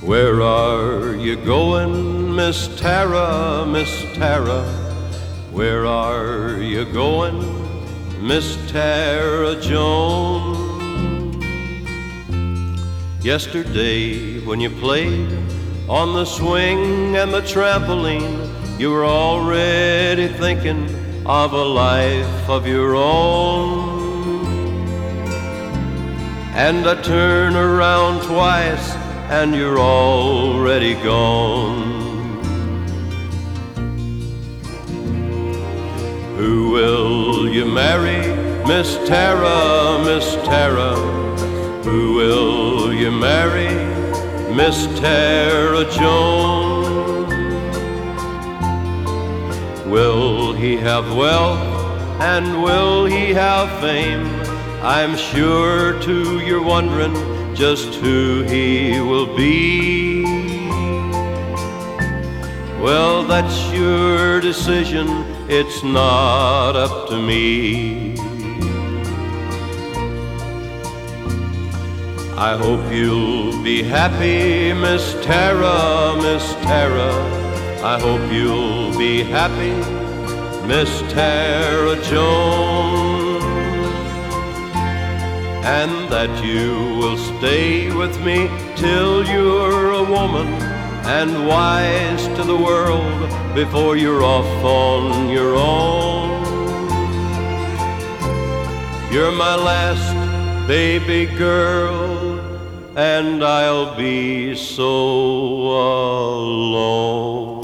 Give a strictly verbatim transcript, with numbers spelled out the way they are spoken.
Where are you going, Miss Tara, Miss Tara? Where are you going, Miss Tara Jones? Yesterday when you played on the swing and the trampoline, you were already thinking of a life of your own. And I turn around twice and you're already gone. Who will you marry, Miss Tara, Miss Tara? Who will you marry, Miss Tara Jones? Will he have wealth and will he have fame? I'm sure too you're wondering just who he will be. Well, that's your decision, it's not up to me. I hope you'll be happy, Miss Tara, Miss Tara. I hope you'll be happy, Miss Tara Jones. And that you will stay with me till you're a woman and wise to the world before you're off on your own. You're my last baby girl, and I'll be so alone.